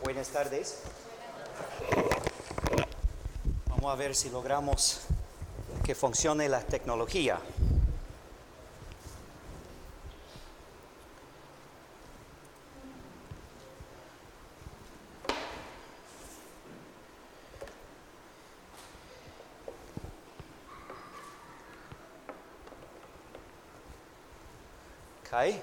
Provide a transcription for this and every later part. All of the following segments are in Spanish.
Buenas tardes. Vamos a ver si logramos que funcione la tecnología. Okay.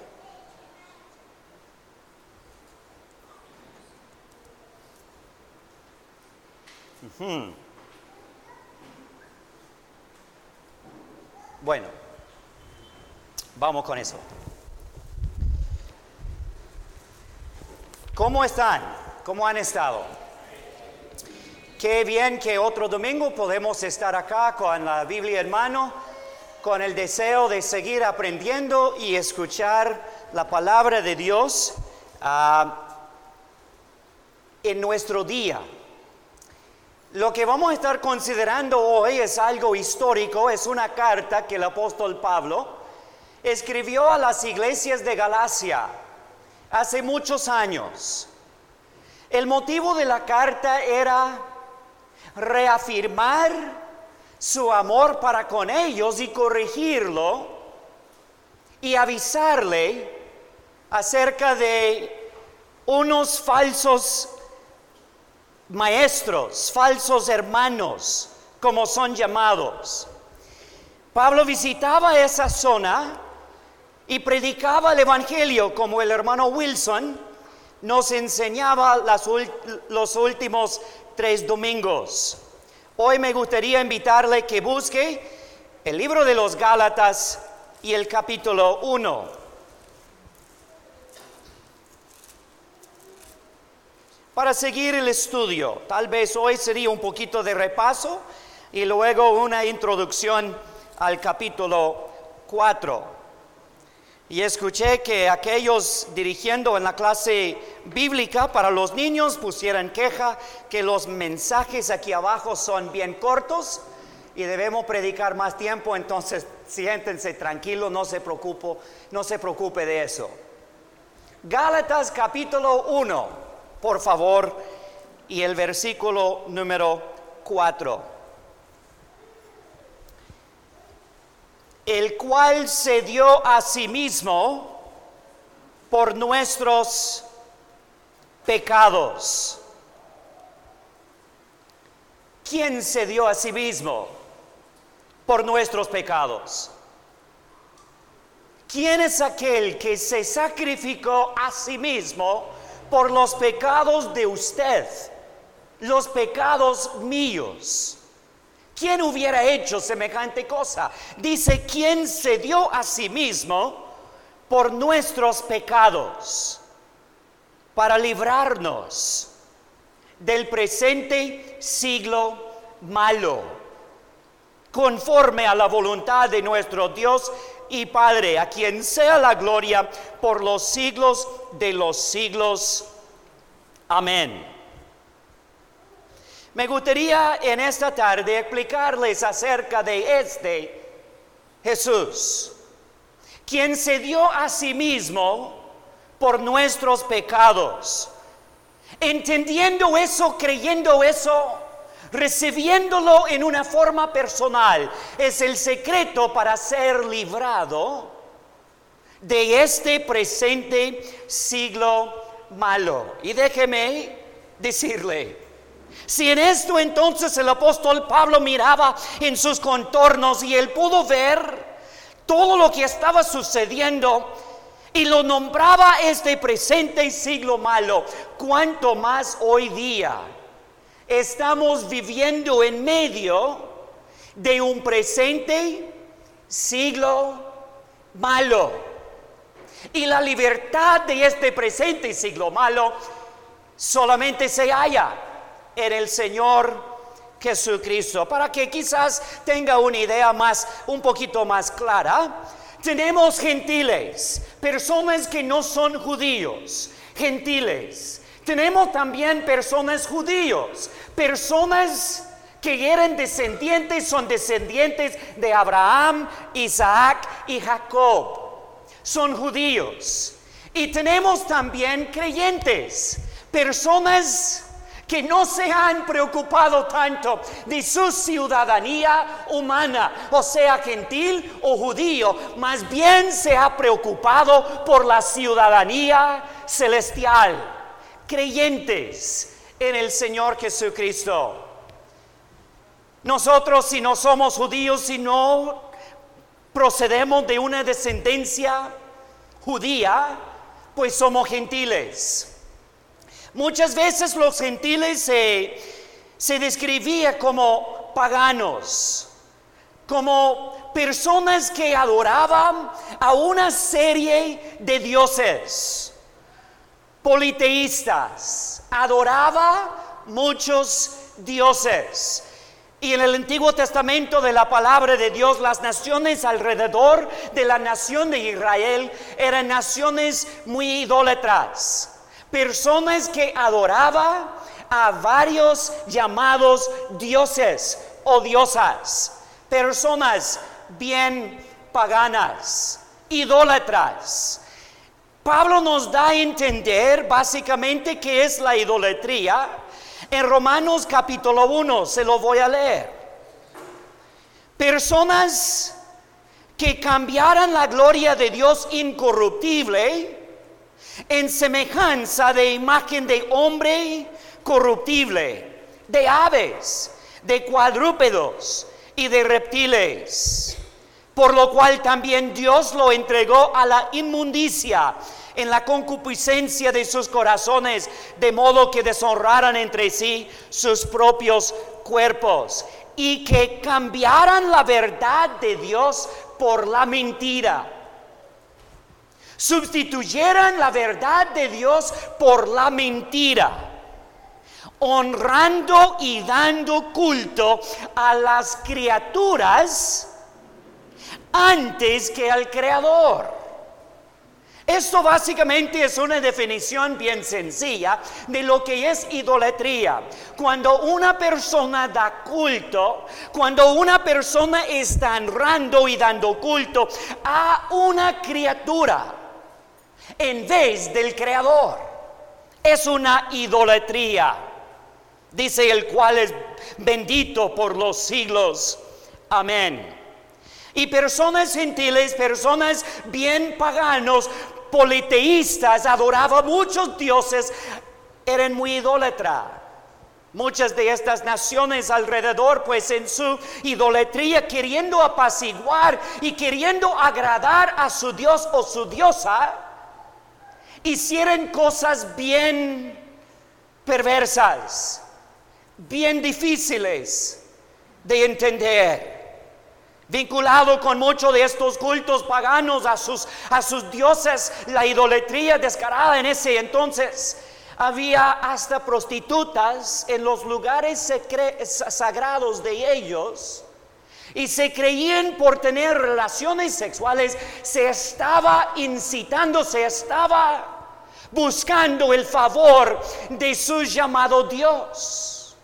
Bueno, vamos con eso. ¿Cómo están? ¿Cómo han estado? Qué bien que otro domingo podemos estar acá con la Biblia en mano, con el deseo de seguir aprendiendo y escuchar la palabra de Dios en nuestro día. Lo que vamos a estar considerando hoy es algo histórico, es una carta que el apóstol Pablo escribió a las iglesias de Galacia hace muchos años. El motivo de la carta era reafirmar su amor para con ellos y corregirlo y avisarle acerca de unos falsos maestros, falsos hermanos, como son llamados. Pablo visitaba esa zona y predicaba el evangelio, como el hermano Wilson nos enseñaba los últimos 3 domingos. Hoy me gustaría invitarle que busque el libro de los Gálatas y el capítulo 1. Para seguir el estudio, tal vez hoy sería un poquito de repaso y luego una introducción al capítulo 4. Y escuché que aquellos dirigiendo en la clase bíblica para los niños pusieran queja que los mensajes aquí abajo son bien cortos y debemos predicar más tiempo, entonces siéntense tranquilos, no se preocupe de eso. Gálatas capítulo 1. Por favor, y el versículo número 4. El cual se dio a sí mismo por nuestros pecados. ¿Quién se dio a sí mismo por nuestros pecados? ¿Quién es aquel que se sacrificó a sí mismo por los pecados de usted, los pecados míos? ¿Quién hubiera hecho semejante cosa? Dice, ¿quién se dio a sí mismo por nuestros pecados para librarnos del presente siglo malo, conforme a la voluntad de nuestro Dios y Padre, a quien sea la gloria por los siglos de los siglos. Amén. Me gustaría en esta tarde explicarles acerca de este Jesús, quien se dio a sí mismo por nuestros pecados. Entendiendo eso, creyendo eso, recibiéndolo en una forma personal, es el secreto para ser librado de este presente siglo malo. Y déjeme decirle, si en esto entonces el apóstol Pablo miraba en sus contornos y él pudo ver todo lo que estaba sucediendo y lo nombraba este presente siglo malo, cuánto más hoy día estamos viviendo en medio de un presente siglo malo. Y la libertad de este presente siglo malo solamente se halla en el Señor Jesucristo. Para que quizás tenga una idea un poquito más clara, tenemos gentiles, personas que no son judíos, gentiles. Tenemos también personas judíos, personas que eran descendientes, son descendientes de Abraham, Isaac y Jacob. Son judíos. Y tenemos también creyentes, personas que no se han preocupado tanto de su ciudadanía humana, o sea, gentil o judío, más bien se ha preocupado por la ciudadanía celestial, creyentes en el Señor Jesucristo. Nosotros, si no somos judíos, si no procedemos de una descendencia judía, pues somos gentiles. Muchas veces los gentiles se describía como paganos, como personas que adoraban a una serie de dioses, politeístas, adoraba muchos dioses. Y en el Antiguo Testamento de la palabra de Dios, las naciones alrededor de la nación de Israel eran naciones muy idólatras. Personas que adoraban a varios llamados dioses o diosas. Personas bien paganas, idólatras. Pablo nos da a entender básicamente qué es la idolatría. En Romanos capítulo 1, se lo voy a leer. Personas que cambiaran la gloria de Dios incorruptible en semejanza de imagen de hombre corruptible, de aves, de cuadrúpedos y de reptiles, por lo cual también Dios lo entregó a la inmundicia en la concupiscencia de sus corazones, de modo que deshonraran entre sí sus propios cuerpos, y que cambiaran la verdad de Dios por la mentira. Sustituyeran la verdad de Dios por la mentira, honrando y dando culto a las criaturas antes que al Creador. Esto básicamente es una definición bien sencilla de lo que es idolatría. Cuando una persona da culto, cuando una persona está honrando y dando culto a una criatura en vez del Creador, es una idolatría. Dice el cual es bendito por los siglos. Amén. Y personas gentiles, personas bien paganos, politeístas, adoraban muchos dioses, eran muy idólatras. Muchas de estas naciones alrededor, pues en su idolatría, queriendo apaciguar y queriendo agradar a su dios o su diosa, hicieron cosas bien perversas, bien difíciles de entender. Vinculado con muchos de estos cultos paganos a sus dioses, la idolatría descarada en ese entonces, había hasta prostitutas en los lugares sagrados de ellos, y se creían por tener relaciones sexuales, se estaba incitando, se estaba buscando el favor de su llamado Dios.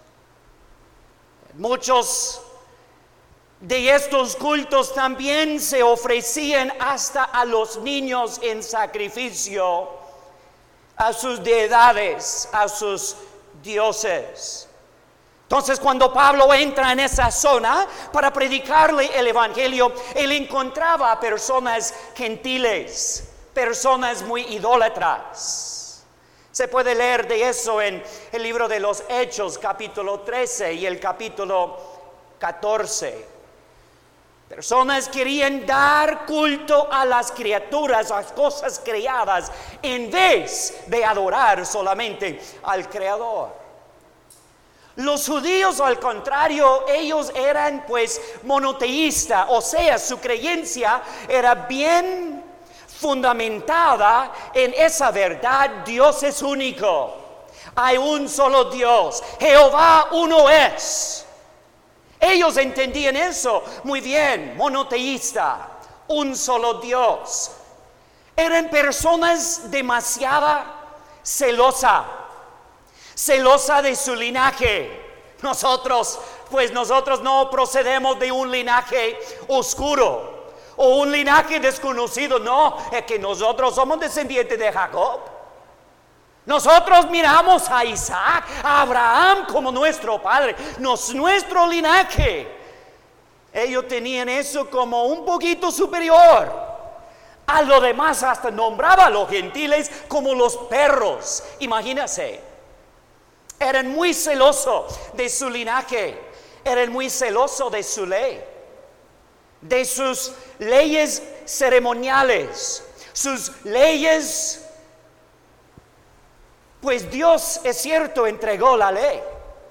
Muchos de estos cultos también se ofrecían hasta a los niños en sacrificio a sus deidades, a sus dioses. Entonces, cuando Pablo entra en esa zona para predicarle el evangelio, él encontraba a personas gentiles, personas muy idólatras. Se puede leer de eso en el libro de los Hechos, capítulo 13 y el capítulo 14. Personas querían dar culto a las criaturas, a las cosas creadas, en vez de adorar solamente al Creador. Los judíos, al contrario, ellos eran pues monoteístas, o sea, su creencia era bien fundamentada en esa verdad: Dios es único, hay un solo Dios, Jehová uno es. Ellos entendían eso muy bien, monoteísta, un solo Dios. Eran personas demasiado celosas de su linaje. Nosotros no procedemos de un linaje oscuro o un linaje desconocido. No, es que nosotros somos descendientes de Jacob. Nosotros miramos a Isaac, a Abraham como nuestro padre, nuestro linaje. Ellos tenían eso como un poquito superior a lo demás, hasta nombraba a los gentiles como los perros. Imagínense, eran muy celosos de su linaje, eran muy celosos de su ley, de sus leyes ceremoniales, sus leyes. Pues Dios, es cierto, entregó la ley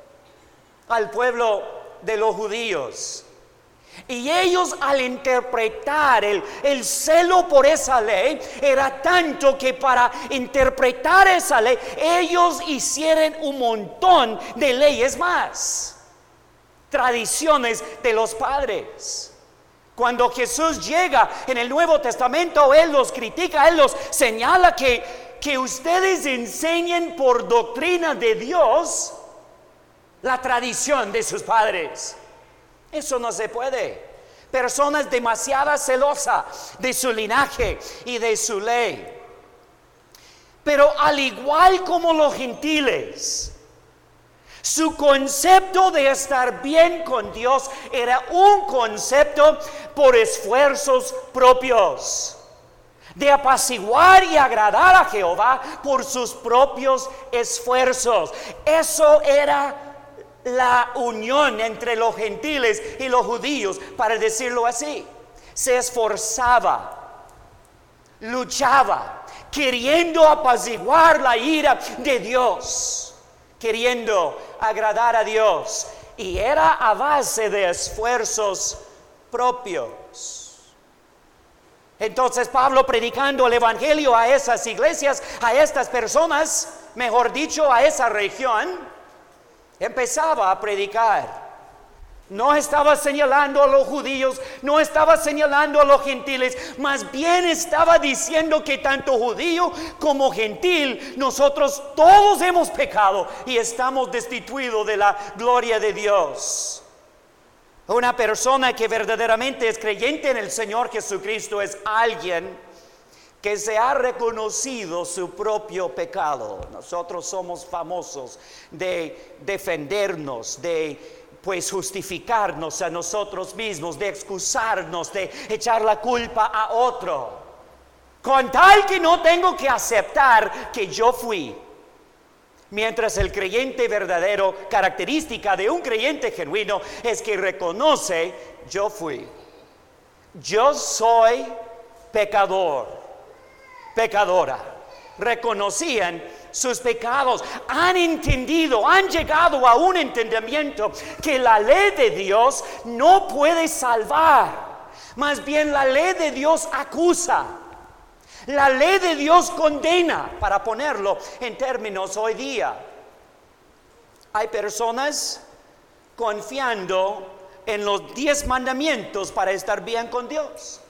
al pueblo de los judíos. Y ellos, al interpretar el celo por esa ley, era tanto que para interpretar esa ley, ellos hicieron un montón de leyes más, tradiciones de los padres. Cuando Jesús llega en el Nuevo Testamento, Él los critica, Él los señala que ustedes enseñen por doctrina de Dios la tradición de sus padres. Eso no se puede. Personas demasiado celosas de su linaje y de su ley. Pero al igual como los gentiles, su concepto de estar bien con Dios era un concepto por esfuerzos propios, de apaciguar y agradar a Jehová por sus propios esfuerzos. Eso era la unión entre los gentiles y los judíos, para decirlo así. Se esforzaba, luchaba, queriendo apaciguar la ira de Dios, queriendo agradar a Dios, y era a base de esfuerzos propios. Entonces Pablo, predicando el evangelio a esas iglesias, a estas personas, mejor dicho, a esa región, empezaba a predicar. No estaba señalando a los judíos, no estaba señalando a los gentiles, más bien estaba diciendo que tanto judío como gentil, nosotros todos hemos pecado y estamos destituidos de la gloria de Dios. Una persona que verdaderamente es creyente en el Señor Jesucristo es alguien que se ha reconocido su propio pecado. Nosotros somos famosos de defendernos, de justificarnos a nosotros mismos, de excusarnos, de echar la culpa a otro, con tal que no tengo que aceptar que yo fui. Mientras el creyente verdadero, característica de un creyente genuino, es que reconoce: yo fui, yo soy pecador, pecadora. Reconocían sus pecados, han entendido, han llegado a un entendimiento que la ley de Dios no puede salvar, más bien la ley de Dios acusa, la ley de Dios condena, para ponerlo en términos hoy día. Hay personas confiando en los 10 mandamientos para estar bien con Dios.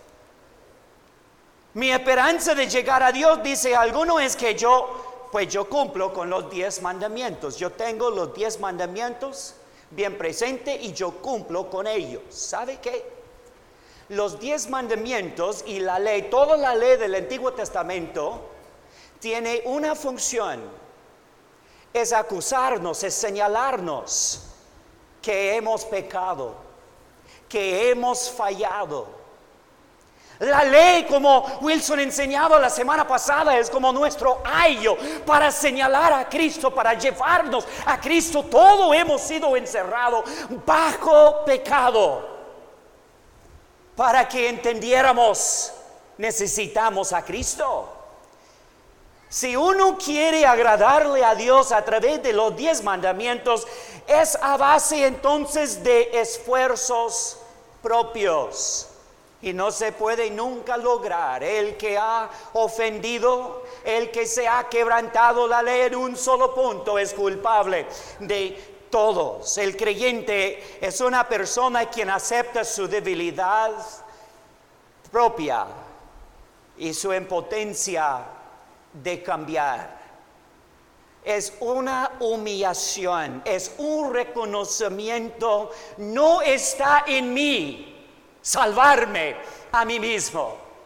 Mi esperanza de llegar a Dios, dice alguno, es que yo cumplo con los 10 mandamientos. Yo tengo los 10 mandamientos bien presente y yo cumplo con ellos. ¿Sabe qué? Los 10 mandamientos y la ley, toda la ley del Antiguo Testamento, tiene una función: es acusarnos, es señalarnos que hemos pecado, que hemos fallado. La ley, como Wilson enseñaba la semana pasada, es como nuestro ayo para señalar a Cristo, para llevarnos a Cristo. Todos hemos sido encerrados bajo pecado. Para que entendiéramos, necesitamos a Cristo. Si uno quiere agradarle a Dios a través de los 10 mandamientos, es a base entonces de esfuerzos propios. Y no se puede nunca lograr. El que ha ofendido, el que se ha quebrantado la ley en un solo punto, es culpable de todos. El creyente es una persona quien acepta su debilidad propia y su impotencia de cambiar. Es una humillación, es un reconocimiento: no está en mí salvarme a mí mismo,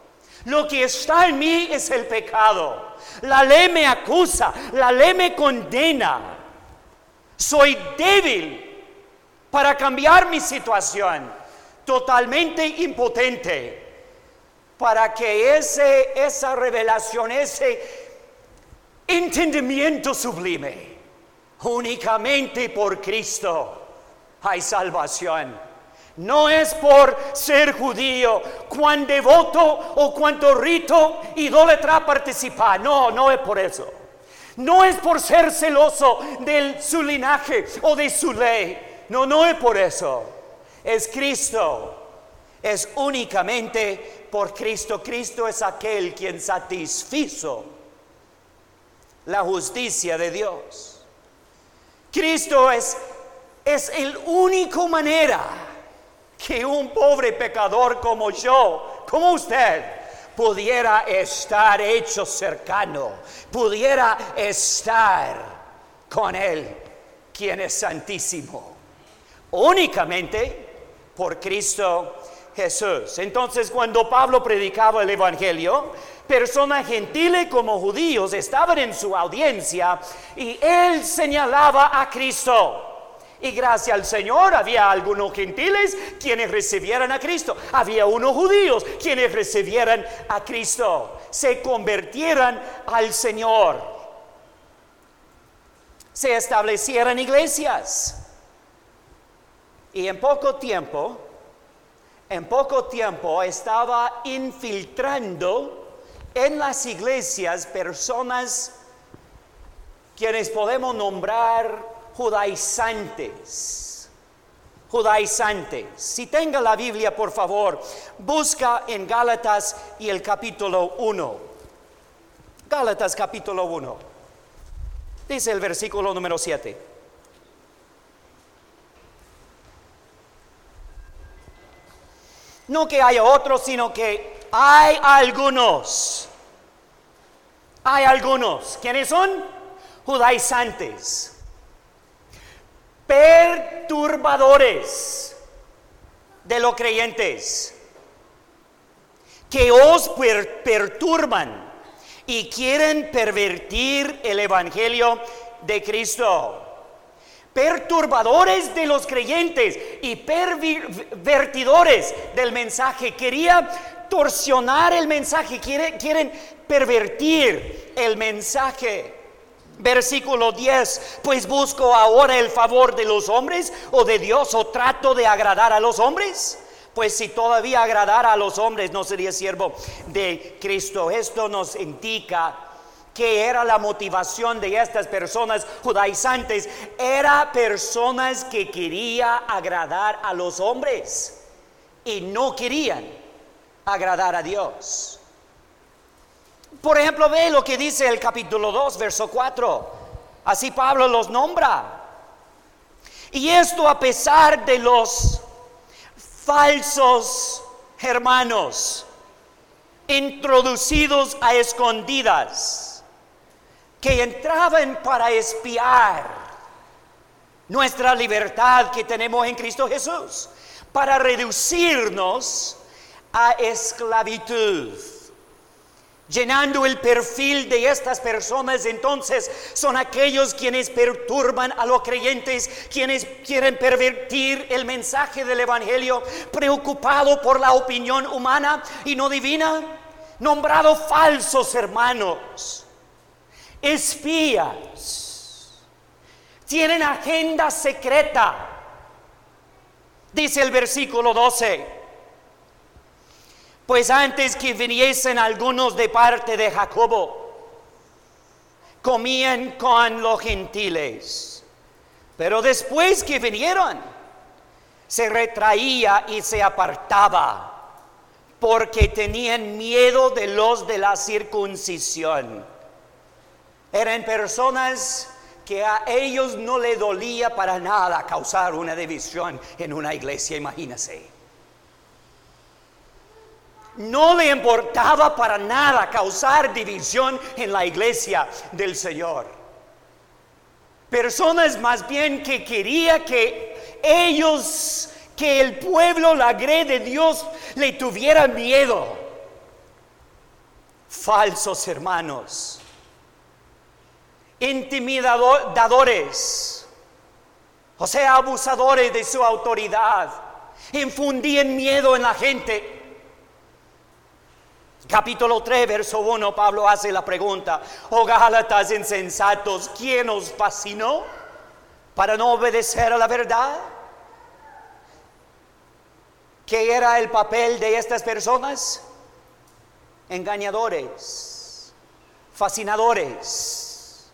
Lo que está en mí es el pecado. La ley me acusa, la ley me condena. Soy débil para cambiar mi situación, totalmente impotente para que esa revelación, ese entendimiento sublime, únicamente por Cristo hay salvación. No es por ser judío, cuán devoto o cuánto rito idólatra participar. No es por eso. No es por ser celoso de su linaje o de su ley. No es por eso. Es Cristo. Es únicamente por Cristo. Cristo es aquel quien satisfizo la justicia de Dios. Cristo es el único manera que un pobre pecador como yo, como usted, pudiera estar hecho cercano, pudiera estar con Él, quien es santísimo, únicamente por Cristo Jesús. Entonces, cuando Pablo predicaba el Evangelio, personas gentiles como judíos estaban en su audiencia y él señalaba a Cristo. Y gracias al Señor había algunos gentiles quienes recibieran a Cristo. Había unos judíos quienes recibieran a Cristo. Se convirtieran al Señor. Se establecieran iglesias. Y en poco tiempo estaba infiltrando en las iglesias personas quienes podemos nombrar judaizantes. Si tenga la Biblia, por favor, busca en Gálatas y el capítulo 1. Gálatas capítulo 1. Dice el versículo número 7. No que haya otros, sino que hay algunos. ¿Quiénes son? Judaizantes. Perturbadores de los creyentes, que os perturban y quieren pervertir el evangelio de Cristo. Perturbadores de los creyentes y pervertidores del mensaje. Quería torsionar el mensaje, quieren pervertir el mensaje. Versículo 10, pues busco ahora el favor de los hombres o de Dios, o trato de agradar a los hombres. Pues si todavía agradara a los hombres, no sería siervo de Cristo. Esto nos indica que era la motivación de estas personas judaizantes. Era personas que querían agradar a los hombres y no querían agradar a Dios. Por ejemplo, ve lo que dice el capítulo 2, verso 4. Así Pablo los nombra. Y esto a pesar de los falsos hermanos introducidos a escondidas, que entraban para espiar nuestra libertad que tenemos en Cristo Jesús, para reducirnos a esclavitud. Llenando el perfil de estas personas, entonces son aquellos quienes perturban a los creyentes, quienes quieren pervertir el mensaje del evangelio, preocupado por la opinión humana y no divina, nombrados falsos hermanos, espías, tienen agenda secreta. Dice el versículo 12: pues antes que viniesen algunos de parte de Jacobo, comían con los gentiles, pero después que vinieron, se retraía y se apartaba, porque tenían miedo de los de la circuncisión. Eran personas que a ellos no les dolía para nada causar una división en una iglesia, imagínense. No le importaba para nada causar división en la iglesia del Señor. Personas más bien que quería que ellos, que el pueblo, la grey de Dios, le tuviera miedo. falsos hermanos, intimidadores, o sea, abusadores de su autoridad, infundían miedo en la gente. Capítulo 3, verso 1, Pablo hace la pregunta: oh Gálatas insensatos, ¿quién os fascinó para no obedecer a la verdad? ¿Qué era el papel de estas personas? Engañadores, fascinadores.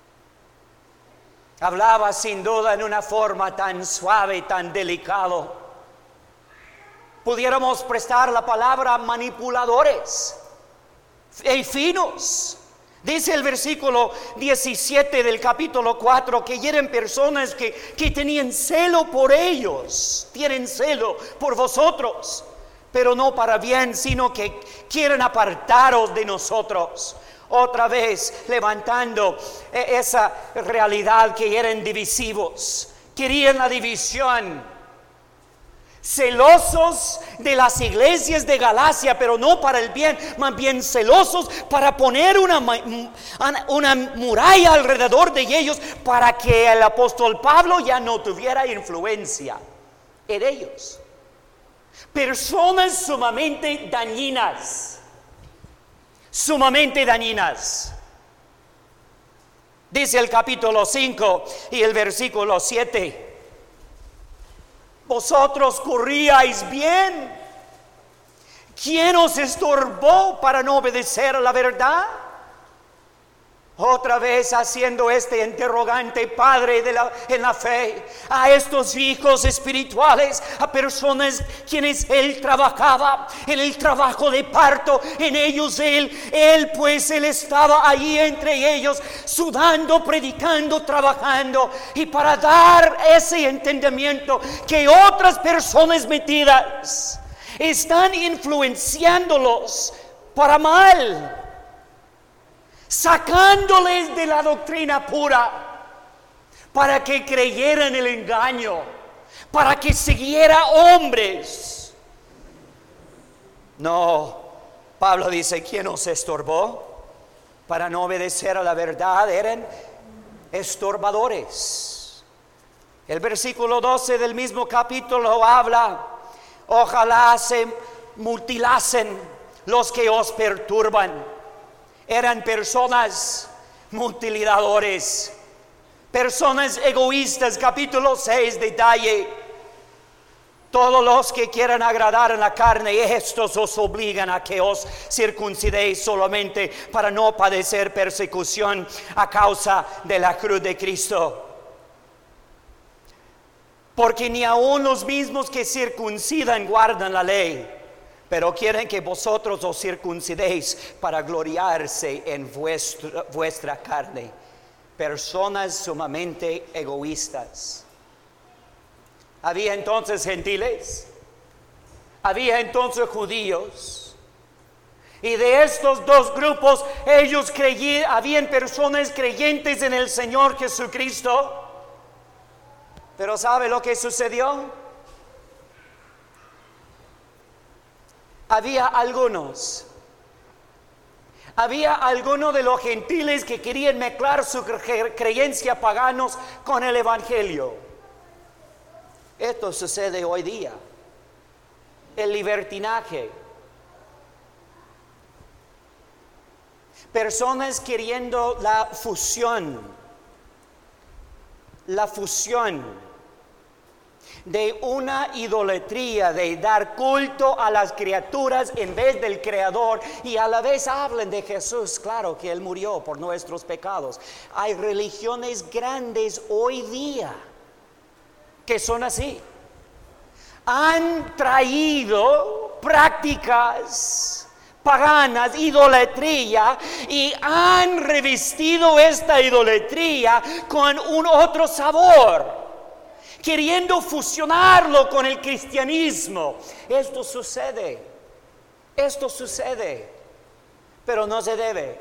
Hablaba sin duda en una forma tan suave, tan delicado. Pudiéramos prestar la palabra manipuladores y finos. Dice el versículo 17 del capítulo 4 que eran personas que tenían celo por ellos, tienen celo por vosotros, pero no para bien, sino que quieren apartaros de nosotros. Otra vez levantando esa realidad que eran divisivos, querían la división. Celosos de las iglesias de Galacia, pero no para el bien, más bien celosos para poner una muralla alrededor de ellos, para que el apóstol Pablo ya no tuviera influencia en ellos. Personas sumamente dañinas, sumamente dañinas. Dice el capítulo 5 y el versículo 7: vosotros corríais bien. ¿Quién os estorbó para no obedecer a la verdad? Otra vez haciendo este interrogante, padre en la fe, a estos hijos espirituales, a personas quienes él trabajaba en el trabajo de parto, en ellos él estaba ahí entre ellos, sudando, predicando, trabajando, y para dar ese entendimiento que otras personas metidas están influenciándolos para mal, sacándoles de la doctrina pura, para que creyeran el engaño, para que siguiera hombres. No, Pablo dice: ¿quién os estorbó para no obedecer a la verdad? Eran estorbadores. El versículo 12 del mismo capítulo habla: ojalá se mutilasen los que os perturban. Eran personas mutiladores, personas egoístas. Capítulo 6, detalle: todos los que quieran agradar en la carne, estos os obligan a que os circuncidéis solamente para no padecer persecución a causa de la cruz de Cristo. Porque ni aun los mismos que circuncidan guardan la ley, pero quieren que vosotros os circuncidéis para gloriarse en vuestra carne. Personas sumamente egoístas. Había entonces gentiles, había entonces judíos, y de estos dos grupos ellos habían personas creyentes en el Señor Jesucristo. Pero ¿sabe lo que sucedió? Había algunos de los gentiles que querían mezclar su creencia paganos con el evangelio. Esto sucede hoy día. El libertinaje. Personas queriendo la fusión de una idolatría, de dar culto a las criaturas en vez del Creador, y a la vez hablan de Jesús. Claro que Él murió por nuestros pecados. Hay religiones grandes hoy día que son así. Han traído prácticas paganas, idolatría, y han revestido esta idolatría con un otro sabor, queriendo fusionarlo con el cristianismo. Esto sucede, pero no se debe.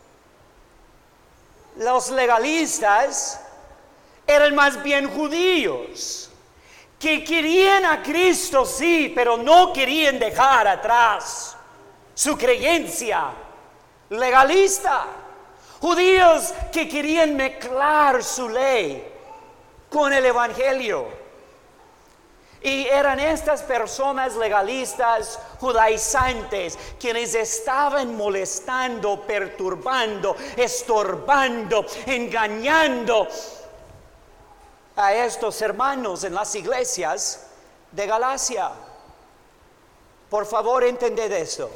Los legalistas eran más bien judíos, que querían a Cristo, sí, pero no querían dejar atrás su creencia legalista. Judíos que querían mezclar su ley con el evangelio. Y eran estas personas legalistas, judaizantes, quienes estaban molestando, perturbando, estorbando, engañando a estos hermanos en las iglesias de Galacia. Por favor, entended esto.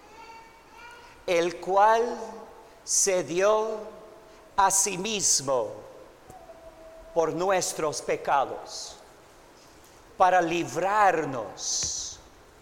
El cual se dio a sí mismo por nuestros pecados, para librarnos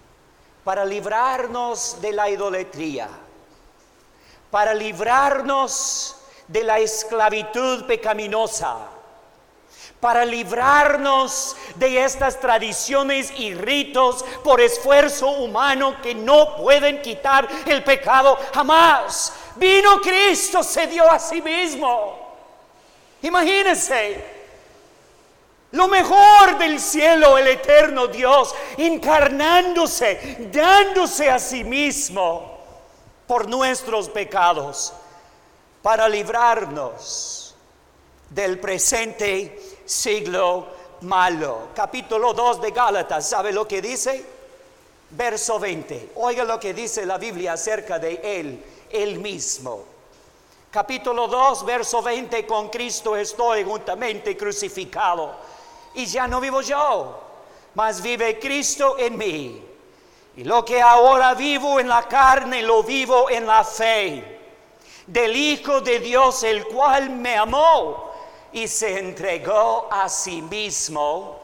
de la idolatría, para librarnos de la esclavitud pecaminosa, para librarnos de estas tradiciones y ritos por esfuerzo humano que no pueden quitar el pecado jamás. Vino Cristo, se dio a sí mismo. Imagínense. Lo mejor del cielo, el eterno Dios, encarnándose, dándose a sí mismo por nuestros pecados, para librarnos del presente siglo malo. Capítulo 2 de Gálatas, ¿sabe lo que dice? Verso 20. Oiga lo que dice la Biblia acerca de él mismo. Capítulo 2, verso 20, con Cristo estoy juntamente crucificado. Y ya no vivo yo, mas vive Cristo en mí. Y lo que ahora vivo en la carne, lo vivo en la fe del Hijo de Dios, el cual me amó y se entregó a sí mismo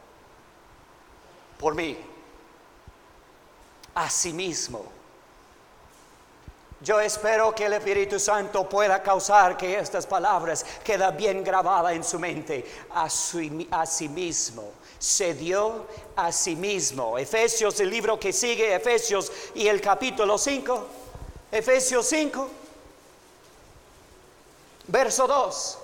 por mí. A sí mismo. Yo espero que el Espíritu Santo pueda causar que estas palabras queden bien grabadas en su mente. A sí mismo. Se dio a sí mismo. Efesios, el libro que sigue, Efesios y el capítulo 5. Efesios 5, verso 2.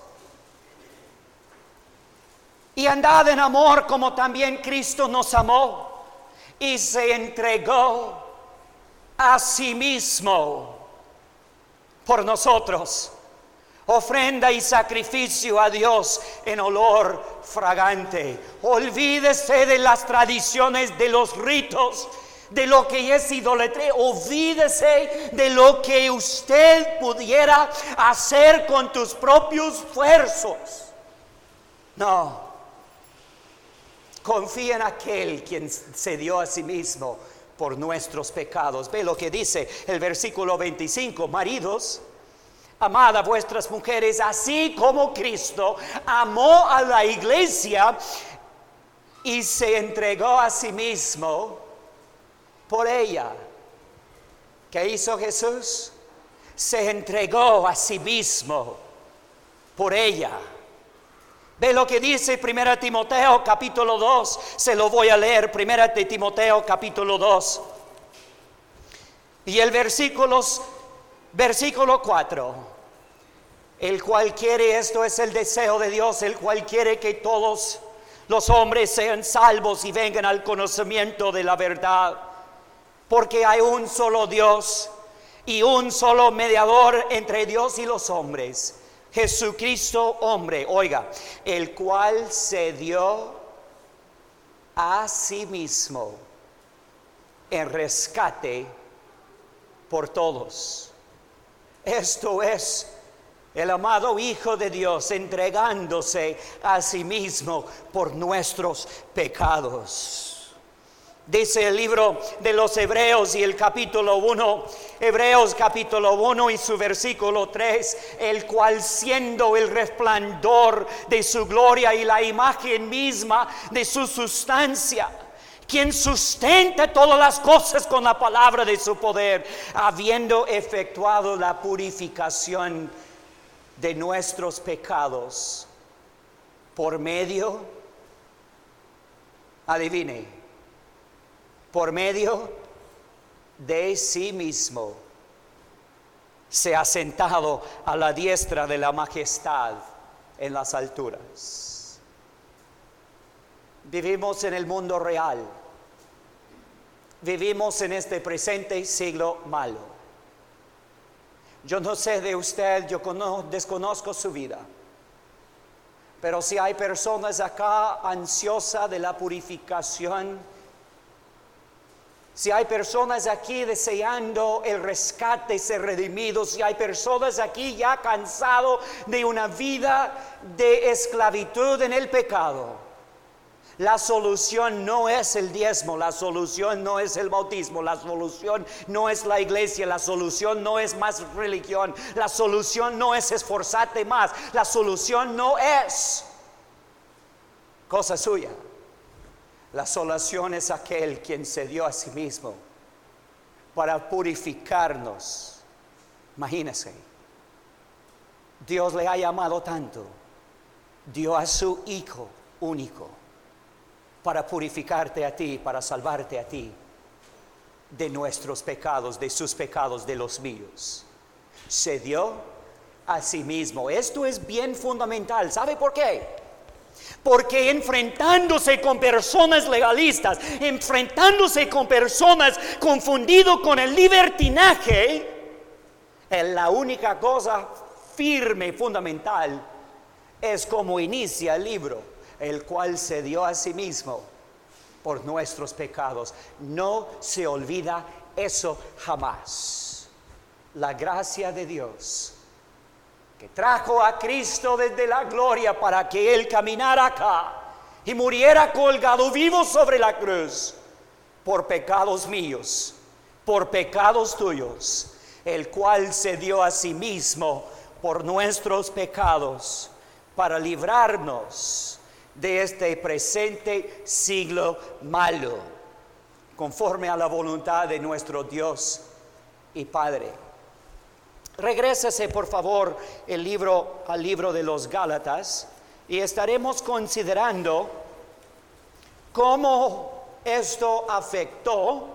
Y andad en amor como también Cristo nos amó y se entregó a sí mismo por nosotros, ofrenda y sacrificio a Dios en olor fragante. Olvídese de las tradiciones, de los ritos, de lo que es idolatría. Olvídese de lo que usted pudiera hacer con tus propios esfuerzos. No, confía en aquel quien se dio a sí mismo por nuestros pecados. Ve lo que dice el versículo 25. Maridos, amad a vuestras mujeres así como Cristo amó a la iglesia y se entregó a sí mismo por ella. ¿Qué hizo Jesús? Se entregó a sí mismo por ella. Ve lo que dice 1 Timoteo capítulo 2, se lo voy a leer, 1 Timoteo capítulo 2. Y el versículo 4, el cual quiere, esto es el deseo de Dios, el cual quiere que todos los hombres sean salvos y vengan al conocimiento de la verdad. Porque hay un solo Dios y un solo mediador entre Dios y los hombres, Jesucristo hombre, oiga, el cual se dio a sí mismo en rescate por todos. Esto es el amado Hijo de Dios entregándose a sí mismo por nuestros pecados. Dice el libro de los Hebreos y el capítulo 1, Hebreos capítulo 1 y su versículo 3, el cual siendo el resplandor de su gloria y la imagen misma de su sustancia, quien sustenta todas las cosas con la palabra de su poder, habiendo efectuado la purificación de nuestros pecados por medio, adivine, por medio de sí mismo, se ha sentado a la diestra de la majestad en las alturas. Vivimos en el mundo real. Vivimos en este presente siglo malo. Yo no sé de usted, desconozco su vida. Pero si hay personas acá ansiosas de la purificación, si hay personas aquí deseando el rescate, ser redimidos, si hay personas aquí ya cansados de una vida de esclavitud en el pecado, la solución no es el diezmo, la solución no es el bautismo, la solución no es la iglesia, la solución no es más religión, la solución no es esforzarte más, la solución no es cosa suya. La solución es aquel quien se dio a sí mismo para purificarnos. Imagínense, Dios le ha llamado tanto, dio a su Hijo único para purificarte a ti, para salvarte a ti de nuestros pecados, de sus pecados, de los míos. Se dio a sí mismo. Esto es bien fundamental. ¿Sabe por qué? Porque enfrentándose con personas legalistas, enfrentándose con personas confundidas con el libertinaje, la única cosa firme, fundamental, es como inicia el libro, el cual se dio a sí mismo por nuestros pecados. No se olvida eso jamás. La gracia de Dios que trajo a Cristo desde la gloria para que Él caminara acá y muriera colgado vivo sobre la cruz por pecados míos, por pecados tuyos, el cual se dio a sí mismo por nuestros pecados para librarnos de este presente siglo malo, conforme a la voluntad de nuestro Dios y Padre. Regrésese por favor al libro de los Gálatas y estaremos considerando cómo esto afectó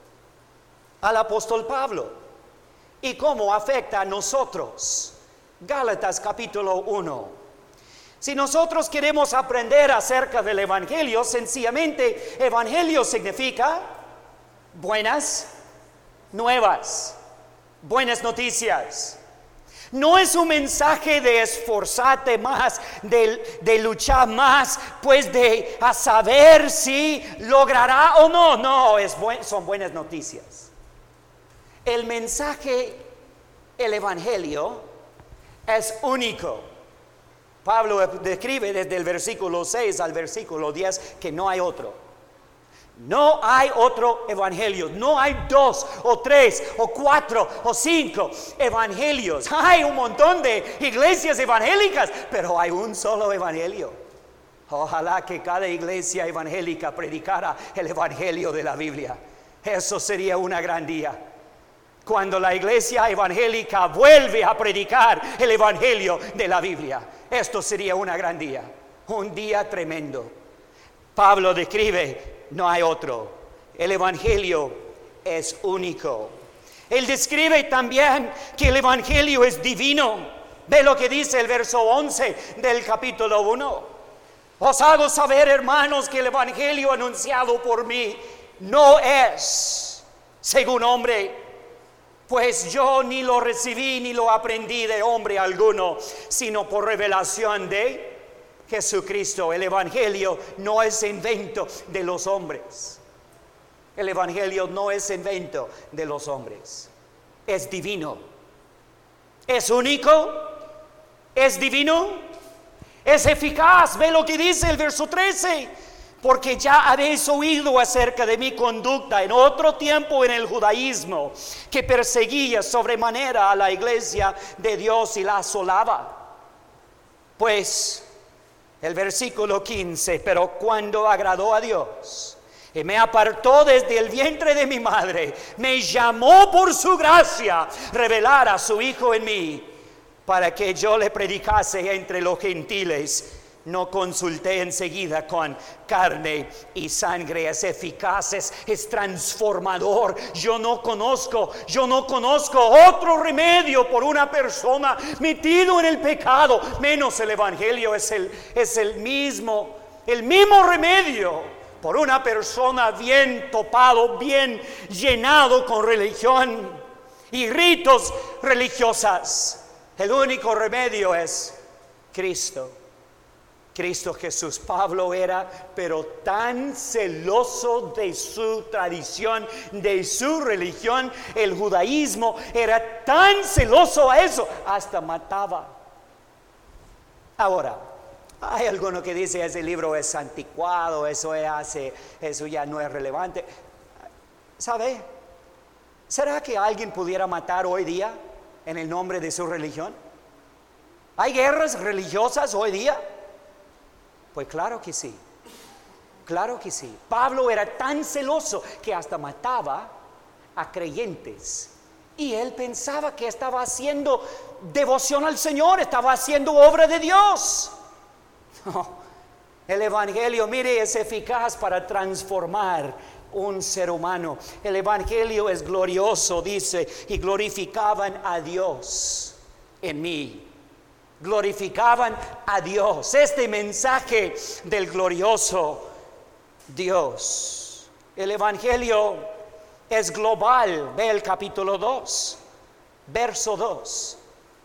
al apóstol Pablo y cómo afecta a nosotros. Gálatas capítulo 1. Si nosotros queremos aprender acerca del Evangelio, sencillamente Evangelio significa buenas nuevas, buenas noticias. No es un mensaje de esforzarte más, de luchar más, pues de a saber si logrará o no. No, son buenas noticias. El mensaje, el Evangelio, es único. Pablo describe desde el versículo 6 al versículo 10 que no hay otro. No hay otro evangelio. No hay 2 o 3 o 4 o 5 evangelios. Hay un montón de iglesias evangélicas, pero hay un solo evangelio. Ojalá que cada iglesia evangélica predicara el evangelio de la Biblia. Eso sería una gran día. Cuando la iglesia evangélica vuelve a predicar el evangelio de la Biblia, esto sería una gran día, un día tremendo. Pablo describe, no hay otro, el evangelio es único. Él describe también que el evangelio es divino. Ve lo que dice el verso 11 del capítulo 1. Os hago saber, hermanos, que el evangelio anunciado por mí no es según hombre, pues yo ni lo recibí ni lo aprendí de hombre alguno, sino por revelación de Jesucristo. El evangelio no es invento de los hombres. El evangelio no es invento de los hombres. Es divino. Es único. Es divino. Es eficaz. Ve lo que dice el verso 13. Porque ya habéis oído acerca de mi conducta en otro tiempo en el judaísmo, que perseguía sobremanera a la iglesia de Dios y la asolaba. Pues el versículo 15, pero cuando agradó a Dios y me apartó desde el vientre de mi madre, me llamó por su gracia revelar a su Hijo en mí, para que yo le predicase entre los gentiles. No consulté enseguida con carne y sangre. Es eficaz, es transformador. Yo no conozco otro remedio por una persona metido en el pecado, menos el evangelio. Es el mismo remedio por una persona bien topado, bien llenado con religión. y ritos religiosos. El único remedio es Cristo. Cristo Jesús. Pablo era pero tan celoso de su tradición, de su religión. El judaísmo era tan celoso a eso, hasta mataba. Ahora, hay alguno que dice ese libro es anticuado, eso ya no es relevante. ¿Sabe? ¿Será que alguien pudiera matar hoy día en el nombre de su religión? ¿Hay guerras religiosas hoy día? Pues claro que sí, claro que sí. Pablo era tan celoso que hasta mataba a creyentes. Y él pensaba que estaba haciendo devoción al Señor, estaba haciendo obra de Dios. No, el Evangelio, mire, es eficaz para transformar un ser humano. El Evangelio es glorioso, dice, y glorificaban a Dios en mí. Glorificaban a Dios. Este mensaje del glorioso Dios. El Evangelio es global. Ve el capítulo 2, verso 2.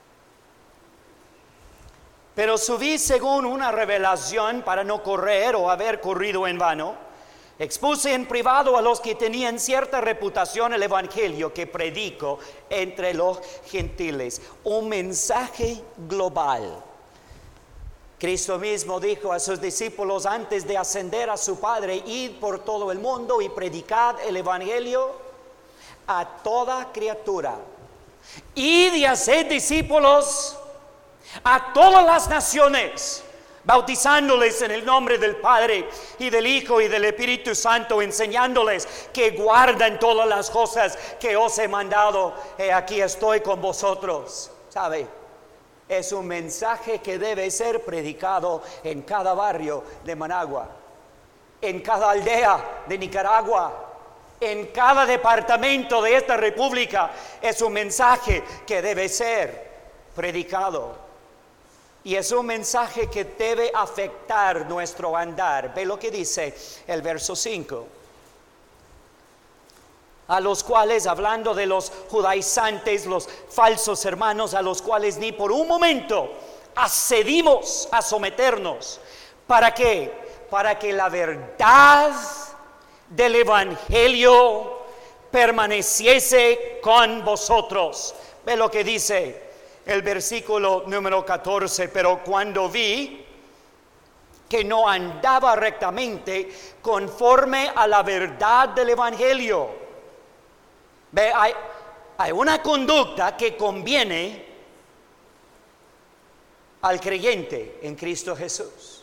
Pero subí según una revelación para no correr o haber corrido en vano. Expuse en privado a los que tenían cierta reputación el evangelio que predico entre los gentiles. Un mensaje global. Cristo mismo dijo a sus discípulos antes de ascender a su Padre: id por todo el mundo y predicad el evangelio a toda criatura. Id y haced discípulos a todas las naciones, bautizándoles en el nombre del Padre y del Hijo y del Espíritu Santo, enseñándoles que guarden todas las cosas que os he mandado. Aquí estoy con vosotros. ¿Sabe? Es un mensaje que debe ser predicado en cada barrio de Managua, en cada aldea de Nicaragua, en cada departamento de esta república. Es un mensaje que debe ser predicado. Y es un mensaje que debe afectar nuestro andar. Ve lo que dice el verso 5. A los cuales, hablando de los judaizantes, los falsos hermanos, a los cuales ni por un momento accedimos a someternos. ¿Para qué? Para que la verdad del evangelio permaneciese con vosotros. Ve lo que dice el versículo número 14. Pero cuando vi que no andaba rectamente conforme a la verdad del evangelio. Ve, hay una conducta que conviene al creyente en Cristo Jesús.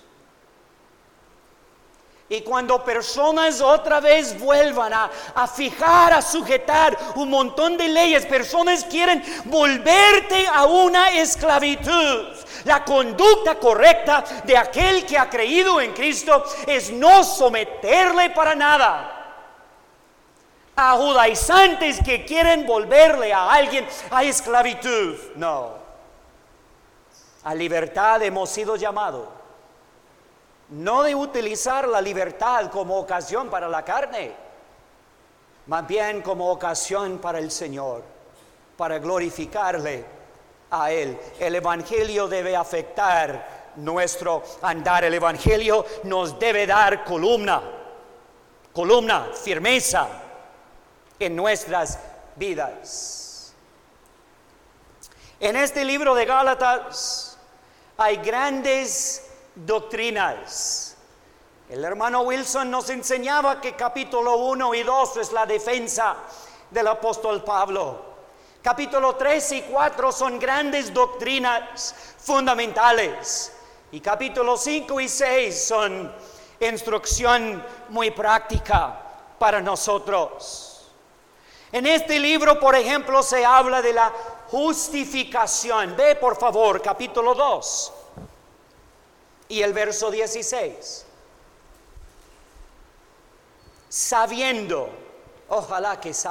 Y cuando personas otra vez vuelvan a fijar, a sujetar un montón de leyes, personas quieren volverte a una esclavitud. La conducta correcta de aquel que ha creído en Cristo es no someterle para nada a judaizantes que quieren volverle a alguien a esclavitud. No, a libertad hemos sido llamados. No de utilizar la libertad como ocasión para la carne, más bien como ocasión para el Señor, para glorificarle a Él. El evangelio debe afectar nuestro andar. El evangelio nos debe dar columna, firmeza en nuestras vidas. En este libro de Gálatas hay grandes doctrinas. El hermano Wilson nos enseñaba que capítulo 1 y 2 es la defensa del apóstol Pablo. Capítulo 3 y 4 son grandes doctrinas fundamentales. Y capítulo 5 y 6 son instrucción muy práctica para nosotros. En este libro, por ejemplo, se habla de la justificación. Ve por favor capítulo 2 y el verso 16. Sabiendo, ojalá que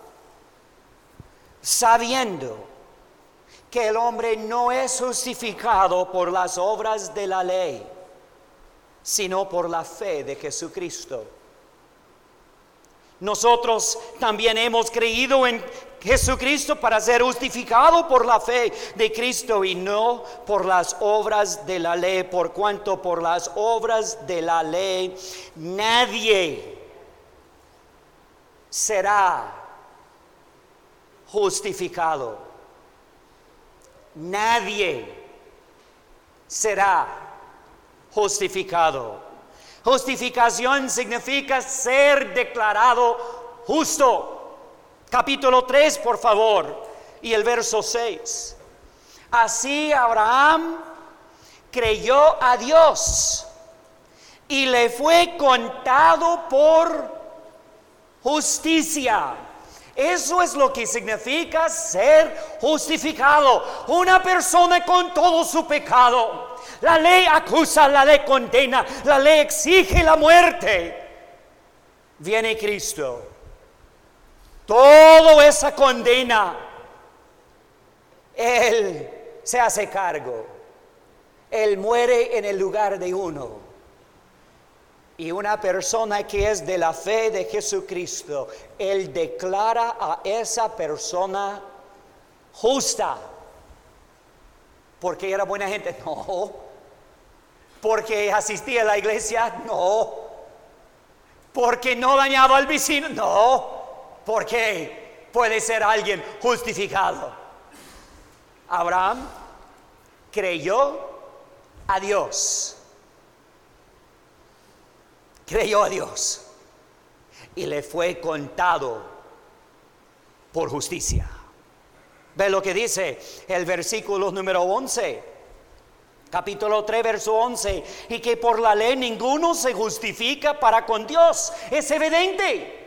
sabiendo que el hombre no es justificado por las obras de la ley, sino por la fe de Jesucristo. nosotros también hemos creído en Jesucristo para ser justificado por la fe de Cristo y no por las obras de la ley, por cuanto por las obras de la ley nadie será justificado. Nadie será justificado. Justificación significa ser declarado justo. Capítulo 3, por favor, y el verso 6. Así Abraham creyó a Dios y le fue contado por justicia. Eso es lo que significa ser justificado. Una persona con todo su pecado. La ley acusa, la ley condena, la ley exige la muerte. Viene Cristo. Toda esa condena, Él se hace cargo. Él muere en el lugar de uno. Y una persona que es de la fe de Jesucristo, Él declara a esa persona justa. ¿Porque era buena gente? No. ¿Porque asistía a la iglesia? No. ¿Porque no dañaba al vecino? No. Porque puede ser alguien justificado. Abraham creyó a Dios. Creyó a Dios y le fue contado por justicia. Ve lo que dice el versículo número 11, capítulo 3, verso 11. Y que por la ley ninguno se justifica para con Dios. Es evidente.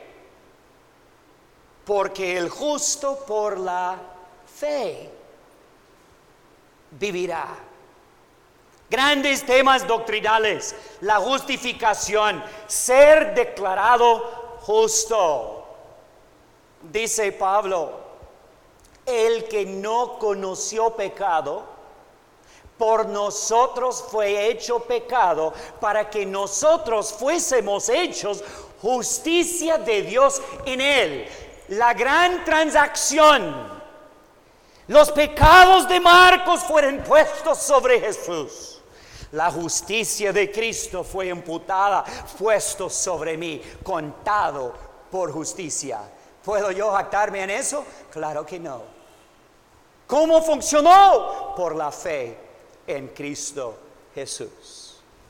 Porque el justo por la fe vivirá. Grandes temas doctrinales, la justificación, ser declarado justo. Dice Pablo, el que no conoció pecado, por nosotros fue hecho pecado, para que nosotros fuésemos hechos justicia de Dios en él. La gran transacción. Los pecados de Marcos fueron puestos sobre Jesús. La justicia de Cristo fue imputada, puesto sobre mí, contado por justicia. ¿Puedo yo jactarme en eso? Claro que no. ¿Cómo funcionó? Por la fe en Cristo Jesús.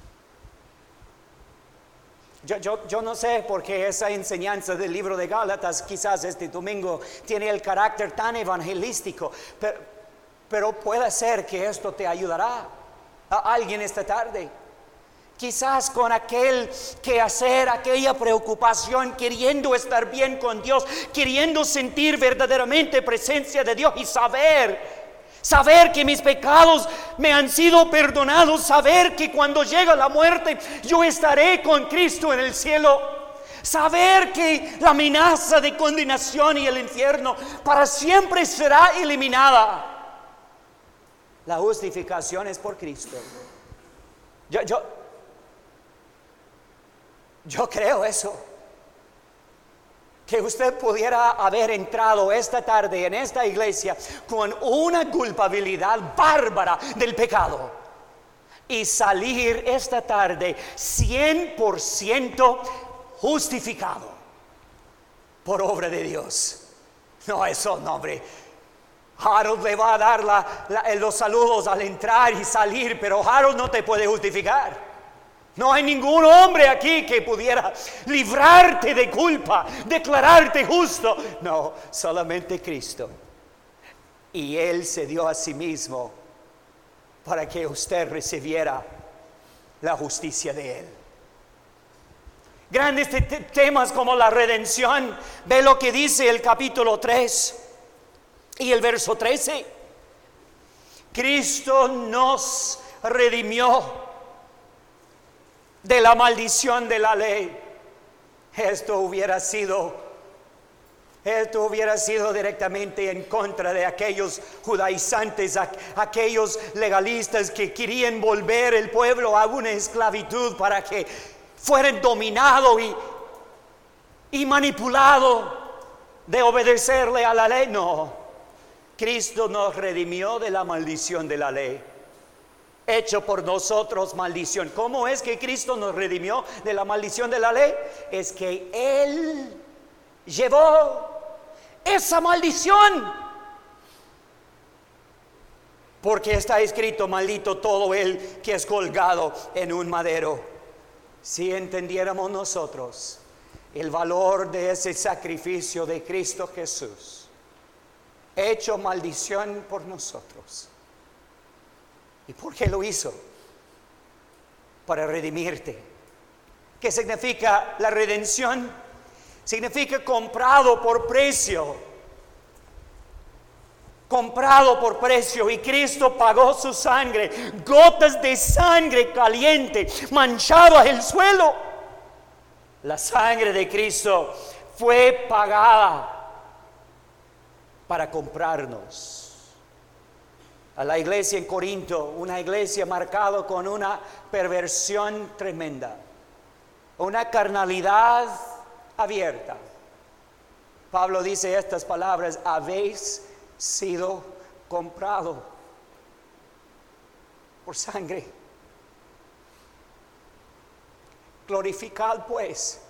Yo no sé por qué esa enseñanza del libro de Gálatas quizás este domingo tiene el carácter tan evangelístico, pero puede ser que esto te ayudará a alguien esta tarde. Quizás con aquel quehacer, aquella preocupación, queriendo estar bien con Dios, queriendo sentir verdaderamente presencia de Dios y saber que mis pecados me han sido perdonados, saber que cuando llega la muerte yo estaré con Cristo en el cielo, saber que la amenaza de condenación y el infierno para siempre será eliminada. La justificación es por Cristo. Yo creo eso. Que usted pudiera haber entrado esta tarde en esta iglesia con una culpabilidad bárbara del pecado y salir esta tarde 100% justificado por obra de Dios. No, eso no, hombre. Harold le va a dar los saludos al entrar y salir, pero Harold no te puede justificar. No hay ningún hombre aquí que pudiera librarte de culpa, declararte justo. No, solamente Cristo. Y Él se dio a sí mismo para que usted recibiera la justicia de Él. Grandes temas como la redención. Ve lo que dice el capítulo 3 y el verso 13. Cristo nos redimió de la maldición de la ley. Esto hubiera sido directamente en contra de aquellos judaizantes, aquellos legalistas que querían volver el pueblo a una esclavitud para que fueran dominados y manipulado de obedecerle a la ley. No, Cristo nos redimió de la maldición de la ley, hecho por nosotros maldición. ¿Cómo es que Cristo nos redimió de la maldición de la ley? Es que Él llevó esa maldición, porque está escrito: maldito todo el que es colgado en un madero. Si entendiéramos nosotros el valor de ese sacrificio de Cristo Jesús, hecho maldición por nosotros. ¿Y por qué lo hizo? Para redimirte. ¿Qué significa la redención? Significa comprado por precio. Comprado por precio, y Cristo pagó su sangre, gotas de sangre caliente, manchaba el suelo. La sangre de Cristo fue pagada para comprarnos. A la iglesia en Corinto, una iglesia marcada con una perversión tremenda, una carnalidad abierta, Pablo dice estas palabras: habéis sido comprado por sangre. Glorificad pues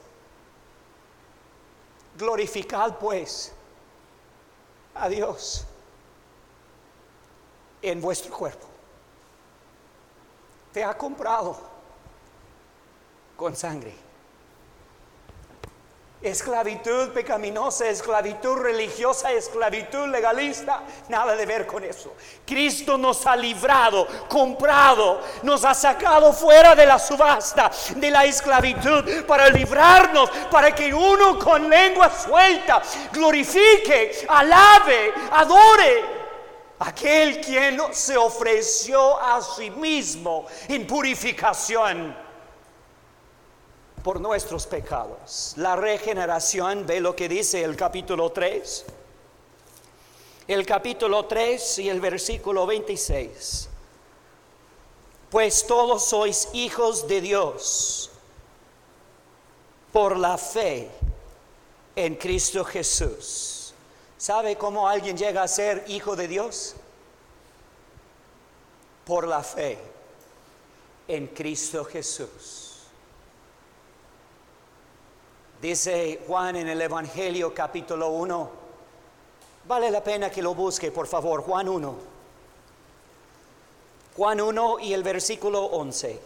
a Dios en vuestro cuerpo. Te ha comprado con sangre. Esclavitud pecaminosa, esclavitud religiosa, esclavitud legalista, nada de ver con eso. Cristo nos ha librado, comprado, nos ha sacado fuera de la subasta de la esclavitud para librarnos, para que uno con lengua suelta glorifique, alabe, adore aquel quien se ofreció a sí mismo en purificación por nuestros pecados. La regeneración, ve lo que dice el capítulo 3. El capítulo 3 y el versículo 26. Pues todos sois hijos de Dios por la fe en Cristo Jesús. ¿Sabe cómo alguien llega a ser hijo de Dios? Por la fe en Cristo Jesús. Dice Juan en el Evangelio capítulo 1, vale la pena que lo busque, por favor. Juan 1 y el versículo 11.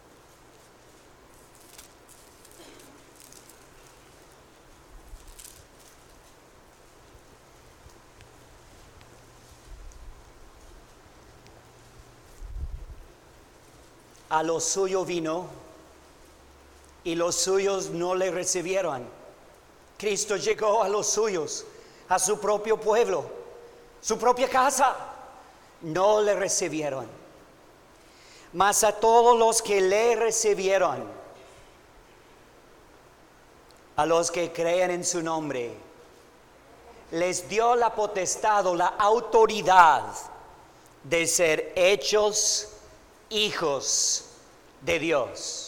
A lo suyo vino y los suyos no le recibieron. Cristo llegó a los suyos, a su propio pueblo, su propia casa. No le recibieron. Mas a todos los que le recibieron, a los que creen en su nombre, les dio la potestad o la autoridad de ser hechos hijos de Dios.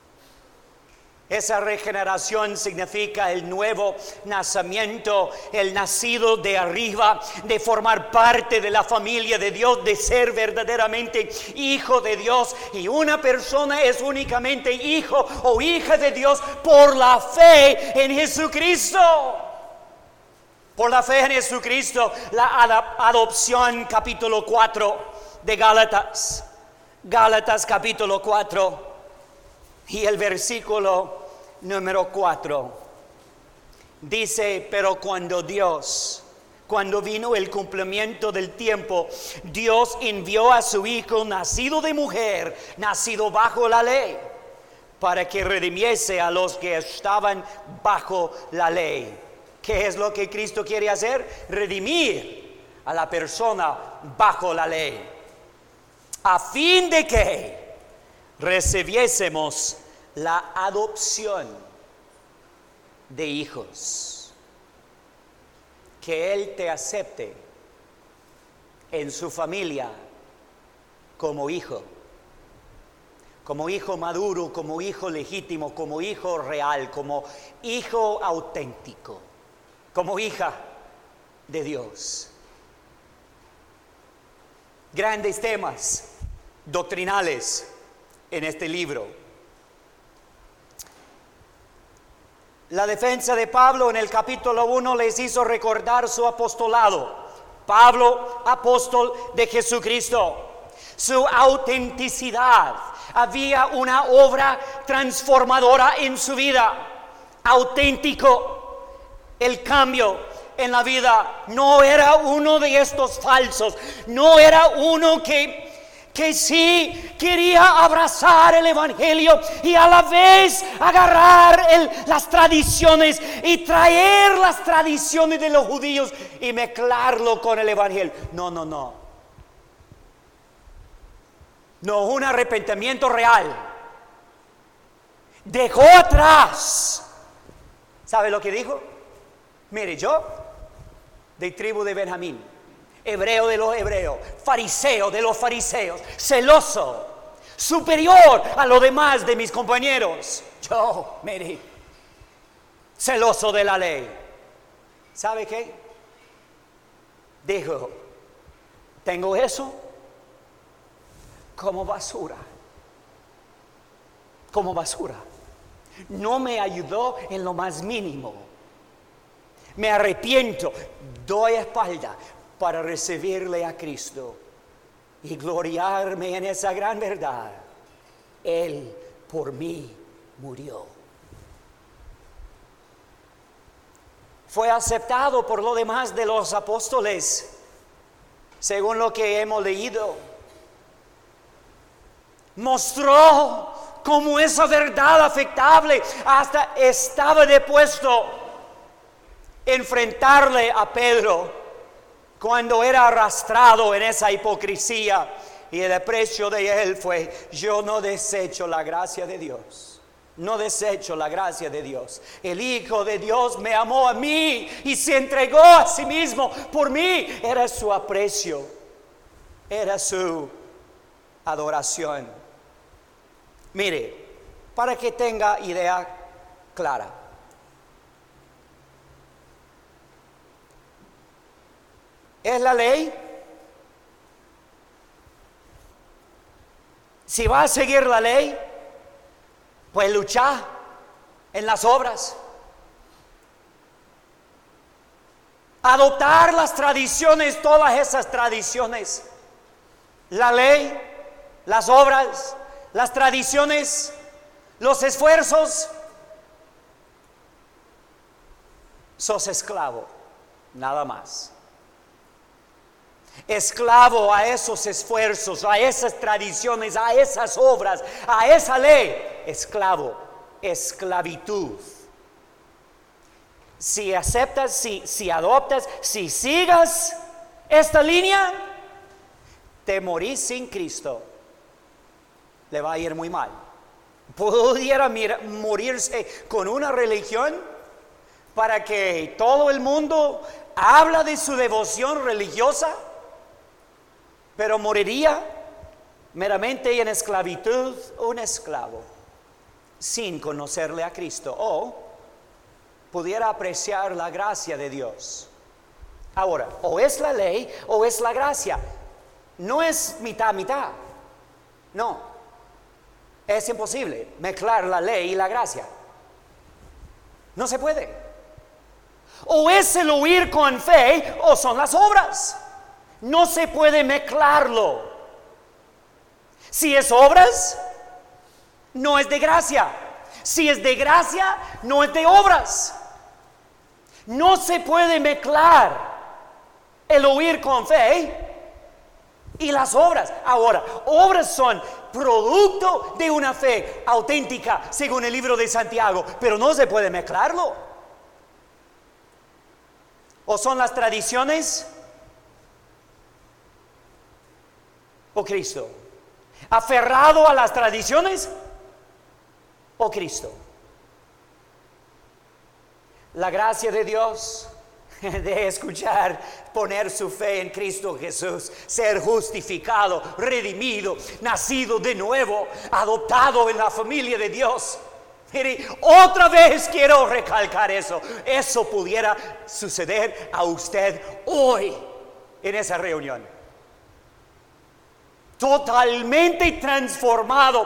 Esa regeneración significa el nuevo nacimiento, el nacido de arriba, de formar parte de la familia de Dios, de ser verdaderamente hijo de Dios. Y una persona es únicamente hijo o hija de Dios por la fe en Jesucristo. Por la fe en Jesucristo. La adopción, capítulo 4 de Gálatas. Gálatas capítulo 4 y el versículo número 4 dice: pero cuando vino el cumplimiento del tiempo, Dios envió a su Hijo, nacido de mujer, nacido bajo la ley, para que redimiese a los que estaban bajo la ley. ¿Qué es lo que Cristo quiere hacer? Redimir a la persona bajo la ley, a fin de que recibiésemos la adopción de hijos. Que Él te acepte en su familia como hijo, como hijo maduro, como hijo legítimo, como hijo real, como hijo auténtico, como hija de Dios. Grandes temas doctrinales en este libro. La defensa de Pablo en el capítulo 1 les hizo recordar su apostolado. Pablo, apóstol de Jesucristo, su autenticidad. Había una obra transformadora en su vida. Auténtico. El cambio en la vida. No era uno de estos falsos. No era uno que sí quería abrazar el evangelio y a la vez agarrar las tradiciones y traer las tradiciones de los judíos y mezclarlo con el evangelio. No, un arrepentimiento real. Dejó atrás. ¿Sabe lo que dijo? Mire, yo de tribu de Benjamín, hebreo de los hebreos, fariseo de los fariseos, celoso, superior a lo demás de mis compañeros. Yo, mire, celoso de la ley. ¿Sabe qué? Dijo, tengo eso como basura. Como basura. No me ayudó en lo más mínimo. Me arrepiento, doy espalda para recibirle a Cristo y gloriarme en esa gran verdad. Él por mí murió. Fue aceptado por lo demás de los apóstoles, según lo que hemos leído. Mostró cómo esa verdad afectable hasta estaba dispuesto a enfrentarle a Pedro cuando era arrastrado en esa hipocresía, y el precio de él fue: yo no desecho la gracia de Dios, no desecho la gracia de Dios. El Hijo de Dios me amó a mí y se entregó a sí mismo por mí. Era su aprecio, era su adoración. Mire, para que tenga idea clara, ¿es la ley? Si va a seguir la ley, pues luchar en las obras. Adoptar las tradiciones, todas esas tradiciones. La ley, las obras, las tradiciones, los esfuerzos. Sos esclavo, nada más. Esclavo a esos esfuerzos, a esas tradiciones, a esas obras, a esa ley. Esclavo, esclavitud. Si aceptas, si adoptas, si sigas esta línea, te morís sin Cristo. Le va a ir muy mal. Pudiera morirse con una religión para que todo el mundo habla de su devoción religiosa, pero moriría meramente en esclavitud, un esclavo, sin conocerle a Cristo, o pudiera apreciar la gracia de Dios. Ahora, o es la ley o es la gracia. No es mitad, mitad. No. Es imposible mezclar la ley y la gracia. No se puede. O es el oír con fe o son las obras. No se puede mezclarlo. Si es obras, no es de gracia. Si es de gracia, no es de obras. No se puede mezclar el oír con fe y las obras. Ahora, obras son producto de una fe auténtica, según el libro de Santiago, pero no se puede mezclarlo. O son las tradiciones o Cristo. Aferrado a las tradiciones o Cristo. La gracia de Dios de escuchar, poner su fe en Cristo Jesús, ser justificado, redimido, nacido de nuevo, adoptado en la familia de Dios. Mire, otra vez quiero recalcar eso. Eso pudiera suceder a usted hoy en esa reunión. Totalmente transformado,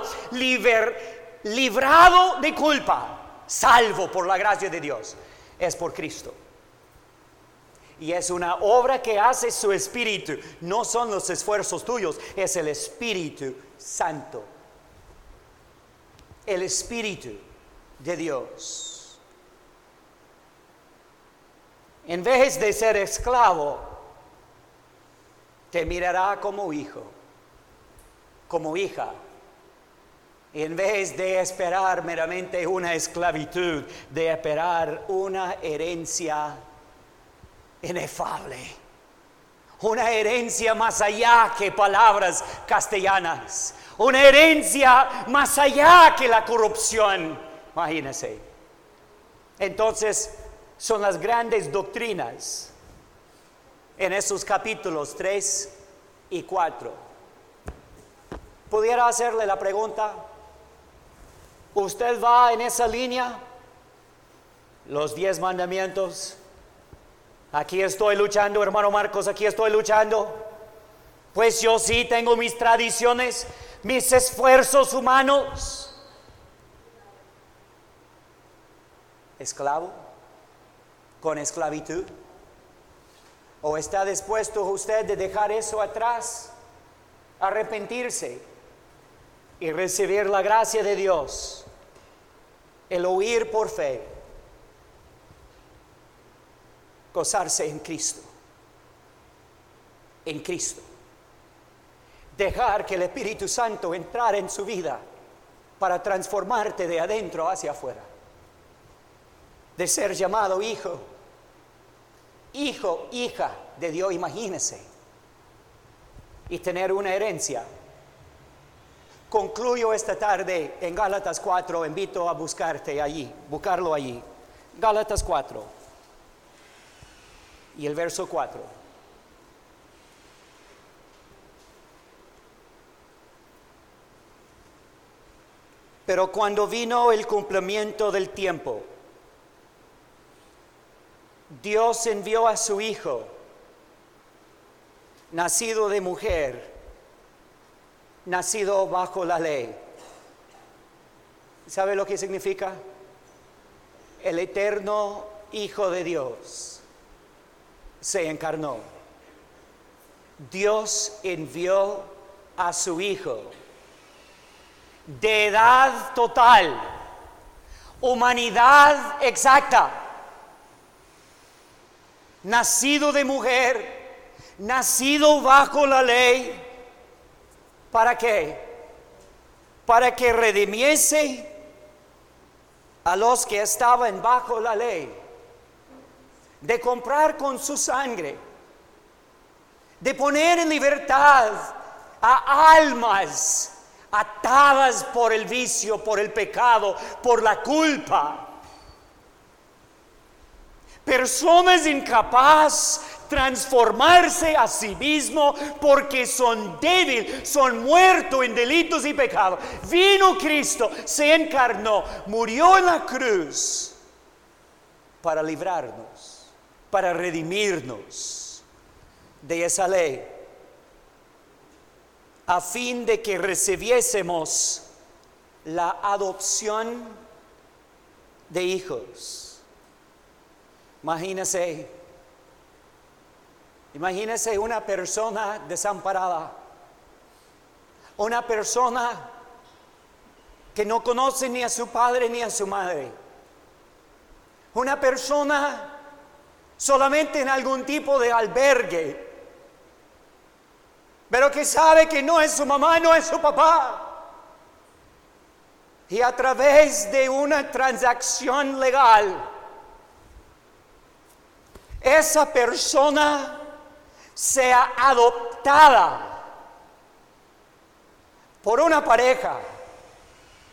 librado de culpa, salvo por la gracia de Dios. Es por Cristo. Y es una obra que hace su Espíritu. No son los esfuerzos tuyos, es el Espíritu Santo. El Espíritu de Dios. En vez de ser esclavo, te mirará como hijo, como hija. En vez de esperar meramente una esclavitud, de esperar una herencia inefable, una herencia más allá que palabras castellanas, una herencia más allá que la corrupción. Imagínense. Entonces, son las grandes doctrinas en esos capítulos 3 y 4. ¿Pudiera hacerle la pregunta? ¿Usted va en esa línea? Los 10 mandamientos. Aquí estoy luchando, hermano Marcos, aquí estoy luchando. Pues yo sí tengo mis tradiciones, mis esfuerzos humanos. ¿Esclavo? ¿Con esclavitud? ¿O está dispuesto usted de dejar eso atrás? Arrepentirse y recibir la gracia de Dios. El oír por fe. Gozarse en Cristo. En Cristo. Dejar que el Espíritu Santo entrara en su vida para transformarte de adentro hacia afuera. De ser llamado hijo, hija de Dios, imagínese. Y tener una herencia. Concluyo esta tarde en Gálatas 4, invito a buscarlo allí. Gálatas 4. Y el verso 4. Pero cuando vino el cumplimiento del tiempo, Dios envió a su Hijo, nacido de mujer, nacido bajo la ley. ¿Sabe lo que significa? El eterno Hijo de Dios se encarnó. Dios envió a su Hijo de edad total, humanidad exacta, nacido de mujer, nacido bajo la ley. ¿Para qué? Para que redimiese a los que estaban bajo la ley, de comprar con su sangre, de poner en libertad a almas atadas por el vicio, por el pecado, por la culpa. Personas incapaces de transformarse a sí mismo porque son débiles, son muertos en delitos y pecados. Vino Cristo, se encarnó, murió en la cruz para librarnos, para redimirnos de esa ley, a fin de que recibiésemos la adopción de hijos. Imagínese una persona desamparada, una persona que no conoce ni a su padre ni a su madre, una persona solamente en algún tipo de albergue, pero que sabe que no es su mamá, no es su papá. Y a través de una transacción legal, esa persona sea adoptada por una pareja.